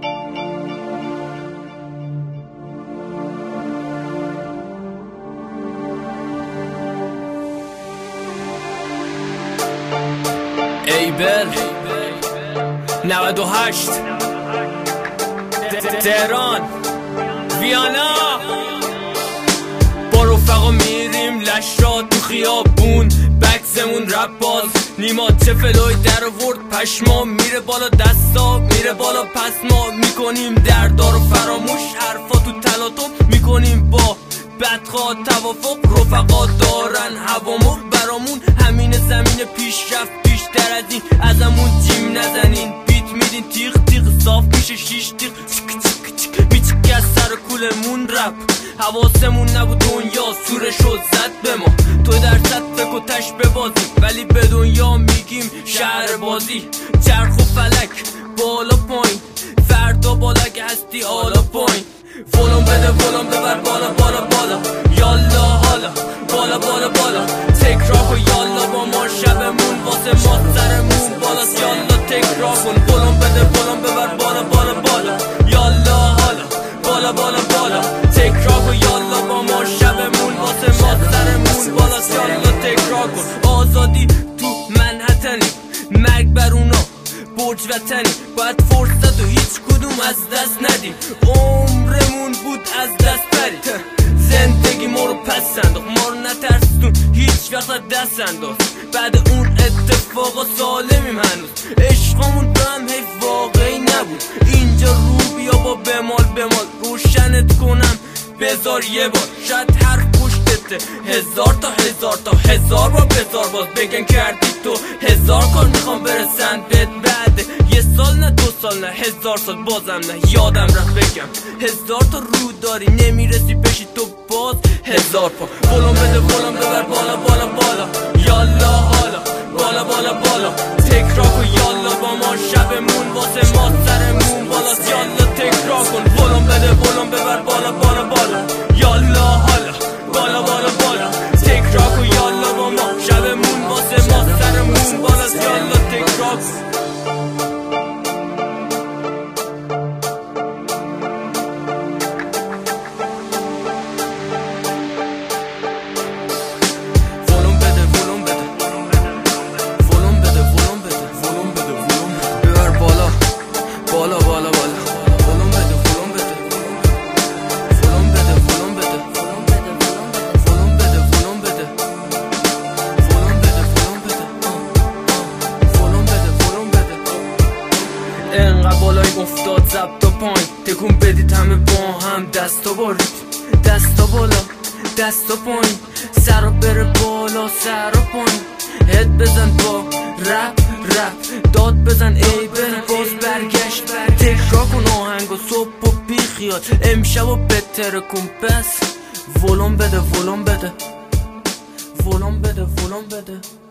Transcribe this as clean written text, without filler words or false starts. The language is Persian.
ایبل 98 تهران ویانا با رفقا میریم لشات تو خیابون بکسمون رپ باز نیما چه فلوی در ورد پشما میره بالا دستا میره بالا پس ما میکنیم دردار و فراموش حرفا تو تلاطم میکنیم با بدخواه توافق رفقا دارن هوامو برامون همین زمین پیشرفت بیشتر از این ازمون جیم نزنین بیت میدین تیغ تیغ صاف میشه شیش تیغ میچک از سر کولمون رپ حواسمون نبود دنیا سورشو زد به ما تو در فکر و تش ببازیم ولی به دنیا میگیم شهر بازی چرخ و فلک بالا پایین فردا بالا که هستی حالا پایین ولوم بده ولوم ببر بالا بالا بالا یالا حالا بالا بالا بالا تکرار کن یالا با ما شبمون واسه ما سرمون بالاست یالا تکرار کن ولوم بده ولوم ببر بالا بالا بالا یالا حالا بالا بالا بالا تکرار کن یالا با ما شبمون واسه ما سرمون بالاست یالا تکرار کن آزادی تو منحتنی مرگ بر اونا برج وطنی باید فرصت و هیچ کدوم از دست ندیم عمرمون بود از دست برید زندگی ما رو پس انداخت ما رو نترسون هیچ وقت دست انداخت بعد اون اتفاقا سالمیم هنوز عشقامون به هم هی واقعی نبود اینجا رو بیا با بمال روشنت کنم بذار یه بار شاید حرف پشتته هزار بار بذار باز بگن کردی تو هزار کار میخوام برسن بهت بعد یه سال نه دو سال نه 1000 سال بازم نه یادم رفت بگم 1000 تا رو داری نمیرسی بشی تو باز 1000 پا ولوم بده ولوم ببر بالا بالا بالا یالا حالا بالا بالا بالا تکرار کن یالا با ما شبمون واسه ما سرمون بالاست یالا تکرار کن ولوم بده ولوم ببر بالا بالا بالا یالا حالا بالا بالا بالا تکرار کن یالا با ما شبمون واسه ما سرمون بالاست یالا تکرار کن انقدر بالای افتاد زبط و پایین تکون بدید همه با هم دستا بارید دستا بالا دستا پایین سر بره بالا سر پایین هد بزن با رپ داد بزن ایبل باز برگشت تکرار کن آهنگ و صبح و بیخیال امشب و بهتر کن بس ولوم بده ولوم بده ولوم بده ولوم بده